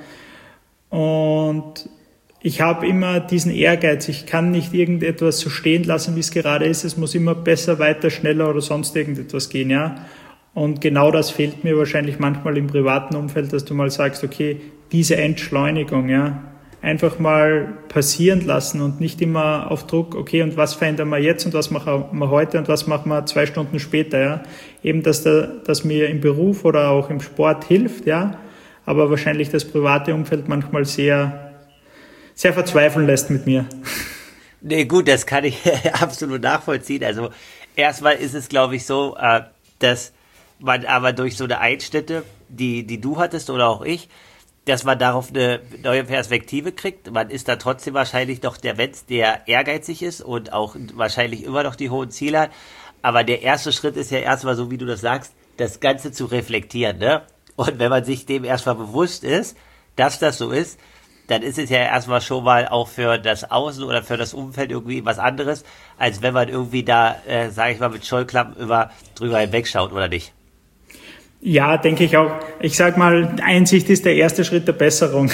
Und ich habe immer diesen Ehrgeiz, ich kann nicht irgendetwas so stehen lassen, wie es gerade ist. Es muss immer besser, weiter, schneller oder sonst irgendetwas gehen, ja. Und genau das fehlt mir wahrscheinlich manchmal im privaten Umfeld, dass du mal sagst, okay, diese Entschleunigung, ja, einfach mal passieren lassen und nicht immer auf Druck, okay, und was verändern wir jetzt und was machen wir heute und was machen wir zwei Stunden später, ja. Eben, dass, da, dass mir im Beruf oder auch im Sport hilft, ja, aber wahrscheinlich das private Umfeld manchmal sehr sehr verzweifeln lässt mit mir. Nee, gut, das kann ich absolut nachvollziehen. Also erstmal ist es, glaube ich, so, dass man aber durch so eine Einschnitte, die, die du hattest oder auch ich, dass man darauf eine neue Perspektive kriegt. Man ist da trotzdem wahrscheinlich doch der Mensch, der ehrgeizig ist und auch wahrscheinlich immer noch die hohen Ziele hat. Aber der erste Schritt ist ja erstmal, so wie du das sagst, das Ganze zu reflektieren, ne? Und wenn man sich dem erstmal bewusst ist, dass das so ist, dann ist es ja erstmal schon mal auch für das Außen oder für das Umfeld irgendwie was anderes, als wenn man irgendwie da, äh, sage ich mal, mit Scheuklappen über drüber hinwegschaut, oder nicht? Ja, denke ich auch. Ich sag mal, Einsicht ist der erste Schritt der Besserung.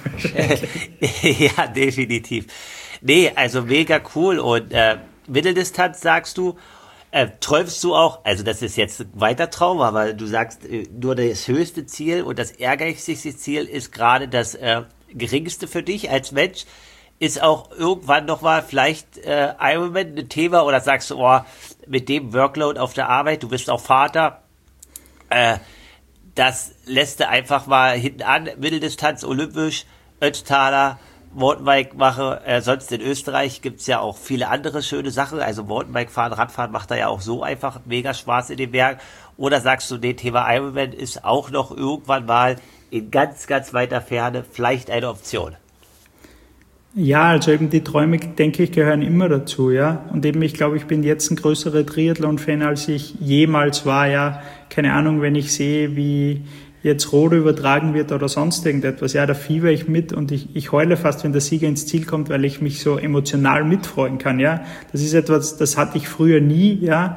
Ja, definitiv. Nee, also mega cool. Und äh, Mitteldistanz sagst du, äh, träumst du auch, also das ist jetzt ein weiter Traum, aber du sagst, äh, nur das höchste Ziel und das ehrgeizigste Ziel ist gerade das äh, geringste für dich als Mensch. Ist auch irgendwann nochmal vielleicht äh, Ironman ein Thema, oder sagst du, oh, mit dem Workload auf der Arbeit, du bist auch Vater, Äh, das lässt du einfach mal hinten an, Mitteldistanz, olympisch, Ötztaler, Mountainbike mache, äh, sonst in Österreich gibt's ja auch viele andere schöne Sachen, also Mountainbike fahren, Radfahren macht da ja auch so einfach mega Spaß in den Bergen, oder sagst du, nee, Thema Ironman ist auch noch irgendwann mal in ganz, ganz weiter Ferne vielleicht eine Option? Ja, also eben die Träume, denke ich, gehören immer dazu, ja. Und eben, ich glaube, ich bin jetzt ein größerer Triathlon-Fan, als ich jemals war, ja. Keine Ahnung, wenn ich sehe, wie jetzt Rode übertragen wird oder sonst irgendetwas, ja, da fieber ich mit und ich, ich heule fast, wenn der Sieger ins Ziel kommt, weil ich mich so emotional mitfreuen kann, ja. Das ist etwas, das hatte ich früher nie, ja.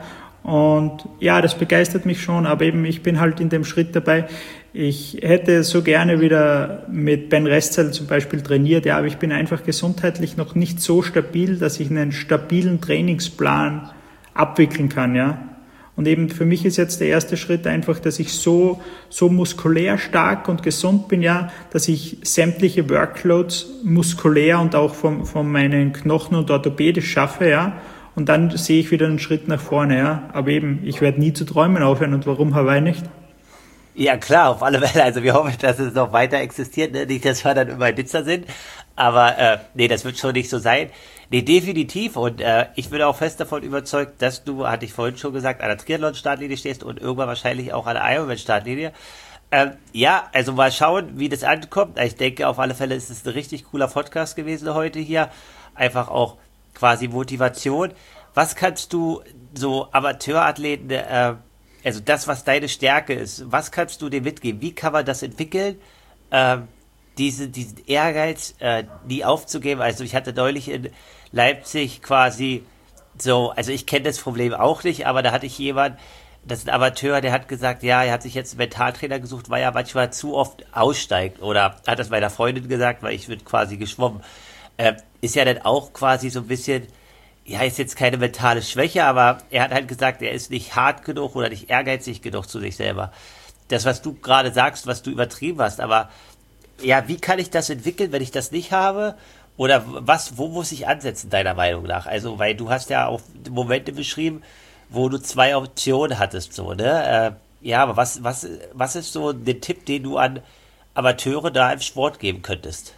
Und ja, das begeistert mich schon, aber eben, ich bin halt in dem Schritt dabei. Ich hätte so gerne wieder mit Ben Reszel zum Beispiel trainiert, ja, aber ich bin einfach gesundheitlich noch nicht so stabil, dass ich einen stabilen Trainingsplan abwickeln kann, ja. Und eben für mich ist jetzt der erste Schritt einfach, dass ich so, so muskulär stark und gesund bin, ja, dass ich sämtliche Workloads muskulär und auch von, von meinen Knochen und orthopädisch schaffe, ja. Und dann sehe ich wieder einen Schritt nach vorne, ja. Aber eben, ich werde nie zu träumen aufhören, und warum Hawaii nicht? Ja, klar, auf alle Fälle. Also wir hoffen, dass es noch weiter existiert, ne? Nicht, dass wir dann immer in Nizza sind. Aber äh, nee, das wird schon nicht so sein. Nee, definitiv. Und äh, ich bin auch fest davon überzeugt, dass du, hatte ich vorhin schon gesagt, an der Triathlon-Startlinie stehst und irgendwann wahrscheinlich auch an der Ironman-Startlinie. Ähm, ja, also mal schauen, wie das ankommt. Ich denke, auf alle Fälle ist es ein richtig cooler Podcast gewesen heute hier. Einfach auch quasi Motivation. Was kannst du so Amateurathleten, äh, also das, was deine Stärke ist, was kannst du dir mitgeben? Wie kann man das entwickeln? Ähm, diese, diesen Ehrgeiz, äh, nie aufzugeben. Also ich hatte neulich in Leipzig quasi so, also ich kenne das Problem auch nicht, aber da hatte ich jemand, das ist ein Amateur, der hat gesagt, ja, er hat sich jetzt einen Mentaltrainer gesucht, weil er manchmal zu oft aussteigt, oder hat das meiner Freundin gesagt, weil ich bin quasi geschwommen. Äh, ist ja dann auch quasi so ein bisschen, ja, ist jetzt keine mentale Schwäche, aber er hat halt gesagt, er ist nicht hart genug oder nicht ehrgeizig genug zu sich selber. Das, was du gerade sagst, was du übertrieben hast, aber ja, wie kann ich das entwickeln, wenn ich das nicht habe? Oder was, wo muss ich ansetzen, deiner Meinung nach? Also, weil du hast ja auch Momente beschrieben, wo du zwei Optionen hattest, so, ne? Äh, ja, aber was, was, was ist so der Tipp, den du an Amateure da im Sport geben könntest?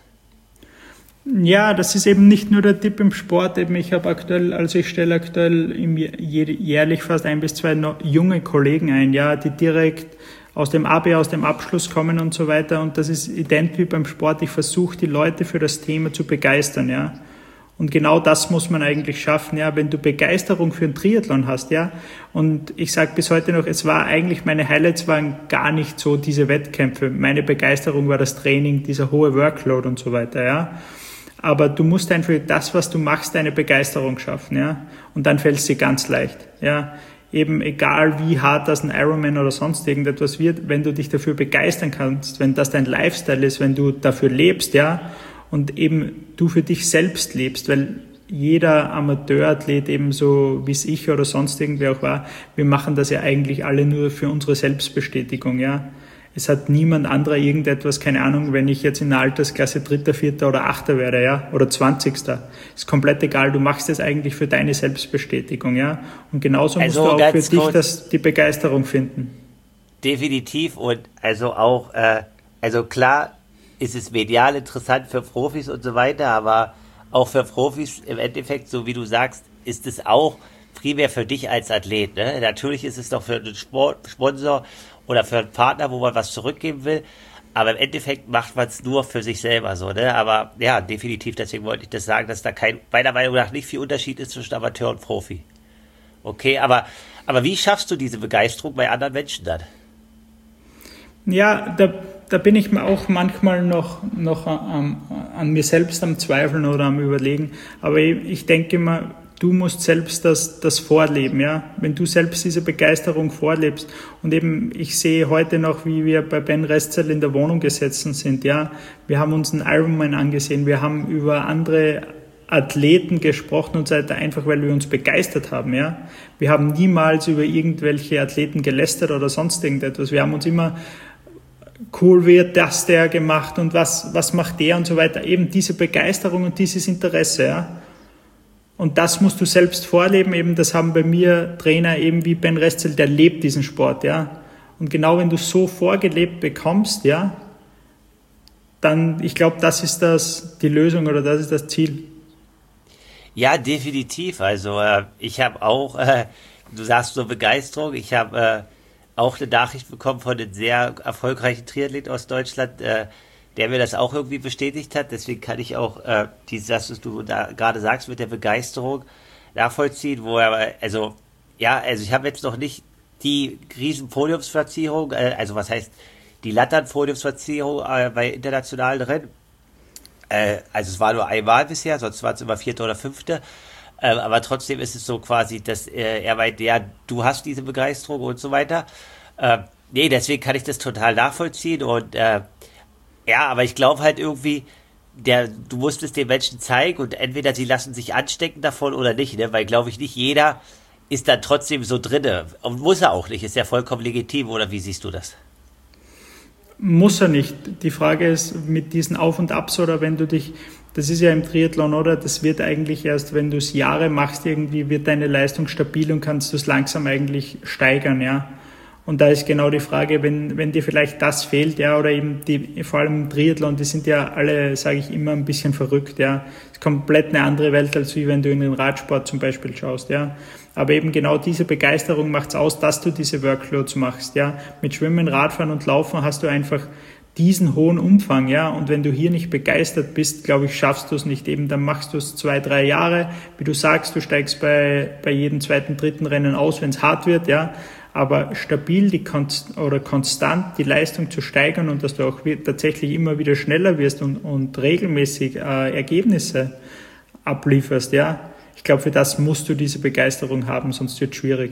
Ja, das ist eben nicht nur der Tipp im Sport. Eben ich habe aktuell, also ich stelle aktuell im jährlich fast ein bis zwei junge Kollegen ein, ja, die direkt aus dem Abi, aus dem Abschluss kommen und so weiter. Und das ist ident wie beim Sport. Ich versuche, die Leute für das Thema zu begeistern, ja. Und genau das muss man eigentlich schaffen, ja. Wenn du Begeisterung für einen Triathlon hast, ja. Und ich sage bis heute noch, es war eigentlich, meine Highlights waren gar nicht so diese Wettkämpfe. Meine Begeisterung war das Training, dieser hohe Workload und so weiter, ja. Aber du musst einfach das, was du machst, deine Begeisterung schaffen, ja. Und dann fällt es dir ganz leicht, ja. Eben egal wie hart das ein Ironman oder sonst irgendetwas wird, wenn du dich dafür begeistern kannst, wenn das dein Lifestyle ist, wenn du dafür lebst, ja, und eben du für dich selbst lebst, weil jeder Amateurathlet ebenso wie es ich oder sonst irgendwer auch war, wir machen das ja eigentlich alle nur für unsere Selbstbestätigung, ja. Es hat niemand anderer irgendetwas, keine Ahnung, wenn ich jetzt in der Altersklasse Dritter, Vierter oder Achter werde, ja, oder Zwanzigster. Ist komplett egal, du machst es eigentlich für deine Selbstbestätigung, ja. Und genauso also musst du auch für dich kurz, das, die Begeisterung finden. Definitiv, und also auch, äh, also klar ist es medial interessant für Profis und so weiter, aber auch für Profis im Endeffekt, so wie du sagst, ist es auch primär für dich als Athlet, ne? Natürlich ist es doch für einen Sport, Sponsor oder für einen Partner, wo man was zurückgeben will, aber im Endeffekt macht man es nur für sich selber so, ne? Aber ja, definitiv, deswegen wollte ich das sagen, dass da kein, meiner Meinung nach nicht viel Unterschied ist zwischen Amateur und Profi. Okay, aber, aber wie schaffst du diese Begeisterung bei anderen Menschen dann? Ja, da, da bin ich mir auch manchmal noch, noch an, an mir selbst am Zweifeln oder am Überlegen. Aber ich, ich denke immer, du musst selbst das, das vorleben, ja. Wenn du selbst diese Begeisterung vorlebst. Und eben, ich sehe heute noch, wie wir bei Ben Reszel in der Wohnung gesessen sind, ja. Wir haben uns einen Ironman angesehen, wir haben über andere Athleten gesprochen und so weiter, einfach weil wir uns begeistert haben, ja. Wir haben niemals über irgendwelche Athleten gelästert oder sonst irgendetwas. Wir haben uns immer cool wird das der gemacht und was, was macht der und so weiter. Eben diese Begeisterung und dieses Interesse, ja. Und das musst du selbst vorleben. Eben, das haben bei mir Trainer eben wie Ben Reszel, der lebt diesen Sport, ja. Und genau wenn du so vorgelebt bekommst, ja, dann, ich glaube, das ist das, die Lösung oder das ist das Ziel. Ja, definitiv. Also, äh, ich habe auch, äh, du sagst so Begeisterung, ich habe, äh, auch eine Nachricht bekommen von einem sehr erfolgreichen Triathlet aus Deutschland, äh, der mir das auch irgendwie bestätigt hat. Deswegen kann ich auch äh, dieses, was du da gerade sagst, mit der Begeisterung nachvollziehen, wo er, also, ja, also ich habe jetzt noch nicht die riesen Podiumsplatzierung, äh, also was heißt die Lattern-Podiumsplatzierung äh, bei internationalen Rennen. Äh, also es war nur einmal bisher, sonst war es immer vierte oder fünfte. Äh, aber trotzdem ist es so quasi, dass äh, er meint, ja, du hast diese Begeisterung und so weiter. Äh, nee, deswegen kann ich das total nachvollziehen und äh, ja, aber ich glaube halt irgendwie, der, du musst es den Menschen zeigen und entweder sie lassen sich anstecken davon oder nicht, ne? Weil, glaube ich, nicht jeder ist dann trotzdem so drinne und muss er auch nicht, ist ja vollkommen legitim, oder wie siehst du das? Muss er nicht. Die Frage ist mit diesen Auf und Abs oder wenn du dich, das ist ja im Triathlon, oder? Das wird eigentlich erst, wenn du es Jahre machst, irgendwie wird deine Leistung stabil und kannst du es langsam eigentlich steigern, ja. Und da ist genau die Frage, wenn, wenn dir vielleicht das fehlt, ja, oder eben die, vor allem im Triathlon, die sind ja alle, sage ich immer, ein bisschen verrückt, ja. Es ist komplett eine andere Welt, als wie wenn du in den Radsport zum Beispiel schaust, ja. Aber eben genau diese Begeisterung macht's aus, dass du diese Workloads machst, ja. Mit Schwimmen, Radfahren und Laufen hast du einfach diesen hohen Umfang, ja, und wenn du hier nicht begeistert bist, glaube ich, schaffst du es nicht. Eben, dann machst du es zwei, drei Jahre, wie du sagst, du steigst bei, bei jedem zweiten, dritten Rennen aus, wenn es hart wird, ja, aber stabil die Konst- oder konstant die Leistung zu steigern und dass du auch tatsächlich immer wieder schneller wirst und, und regelmäßig äh, Ergebnisse ablieferst, ja. Ich glaube, für das musst du diese Begeisterung haben, sonst wird es schwierig.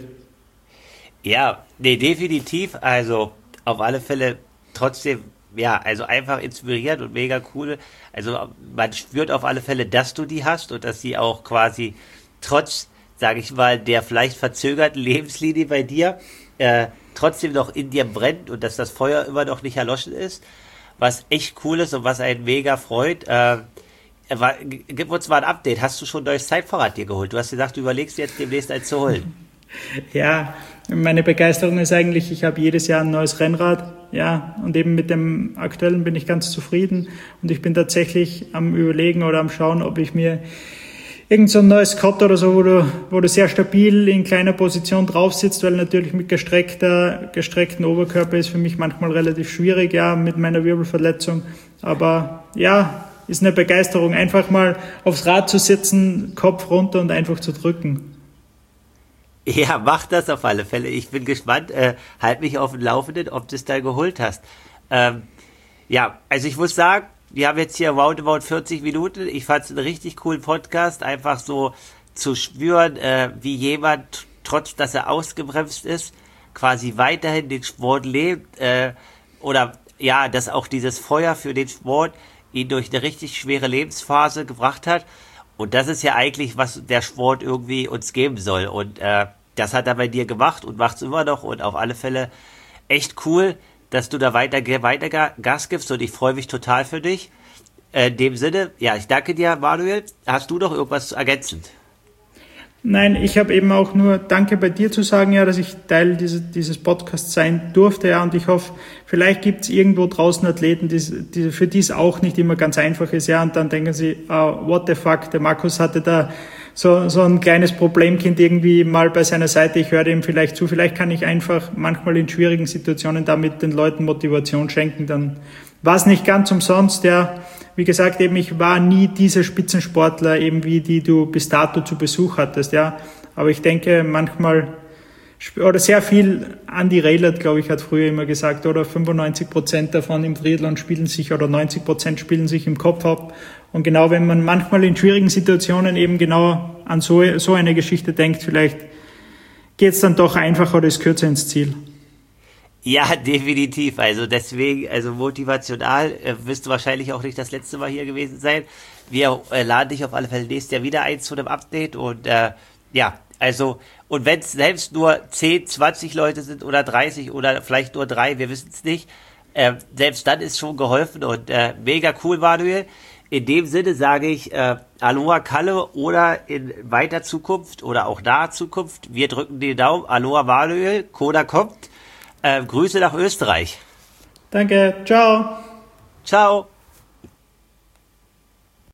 Ja, nee, definitiv, also auf alle Fälle trotzdem, ja, also einfach inspiriert und mega cool. Also man spürt auf alle Fälle, dass du die hast und dass sie auch quasi trotz, sage ich mal, der vielleicht verzögerten Lebenslinie bei dir äh, trotzdem noch in dir brennt und dass das Feuer immer noch nicht erloschen ist, was echt cool ist und was einen mega freut. Äh, war, gib uns mal ein Update. Hast du schon ein neues Zeitfahrrad dir geholt? Du hast gesagt, du überlegst jetzt demnächst eins zu holen. Ja, meine Begeisterung ist eigentlich, ich habe jedes Jahr ein neues Rennrad, ja, und eben mit dem aktuellen bin ich ganz zufrieden und ich bin tatsächlich am Überlegen oder am Schauen, ob ich mir irgend so ein neues Scott oder so, wo du, wo du sehr stabil in kleiner Position drauf sitzt, weil natürlich mit gestreckter, gestreckten Oberkörper ist für mich manchmal relativ schwierig, ja, mit meiner Wirbelverletzung, aber ja, ist eine Begeisterung, einfach mal aufs Rad zu sitzen, Kopf runter und einfach zu drücken. Ja, mach das auf alle Fälle. Ich bin gespannt. Äh, halt mich auf dem Laufenden, ob du es da geholt hast. Ähm, ja, also ich muss sagen, wir haben jetzt hier roundabout vierzig Minuten. Ich fand es einen richtig coolen Podcast, einfach so zu spüren, äh, wie jemand, trotz dass er ausgebremst ist, quasi weiterhin den Sport lebt. Äh, oder ja, dass auch dieses Feuer für den Sport ihn durch eine richtig schwere Lebensphase gebracht hat. Und das ist ja eigentlich, was der Sport irgendwie uns geben soll. Und äh, das hat er bei dir gemacht und macht es immer noch. Und auf alle Fälle echt cool, dass du da weiter, weiter Gas gibst. Und ich freue mich total für dich. Äh, in dem Sinne, ja, ich danke dir, Manuel. Hast du noch irgendwas ergänzend? Nein, ich habe eben auch nur Danke bei dir zu sagen, ja, dass ich Teil dieses, dieses Podcasts sein durfte, ja, und ich hoffe, vielleicht gibt es irgendwo draußen Athleten, die, die, für die es auch nicht immer ganz einfach ist, ja, und dann denken sie, uh, what the fuck, der Markus hatte da so, so ein kleines Problemkind irgendwie mal bei seiner Seite. Ich höre dem vielleicht zu. Vielleicht kann ich einfach manchmal in schwierigen Situationen damit den Leuten Motivation schenken. Dann war es nicht ganz umsonst. Ja, wie gesagt, eben ich war nie dieser Spitzensportler, eben wie die du bis dato zu Besuch hattest. Ja, aber ich denke manchmal oder sehr viel, Andy Raylert, glaube ich, hat früher immer gesagt, oder fünfundneunzig Prozent davon im Triathlon spielen sich oder neunzig Prozent spielen sich im Kopf ab. Und genau, wenn man manchmal in schwierigen Situationen eben genau an so, so eine Geschichte denkt, vielleicht geht es dann doch einfacher oder ist kürzer ins Ziel. Ja, definitiv. Also deswegen, also motivational äh, wirst du wahrscheinlich auch nicht das letzte Mal hier gewesen sein. Wir äh, laden dich auf alle Fälle nächstes Jahr wieder ein zu einem Update und äh, ja, also, und wenn es selbst nur zehn, zwanzig Leute sind oder dreißig oder vielleicht nur drei, wir wissen es nicht, äh, selbst dann ist schon geholfen und äh, mega cool, Manuel. In dem Sinne sage ich äh, Aloha Kalle oder in weiter Zukunft oder auch naher Zukunft, wir drücken den Daumen, Aloha Manuel, Kona kommt, äh, Grüße nach Österreich. Danke, ciao. Ciao.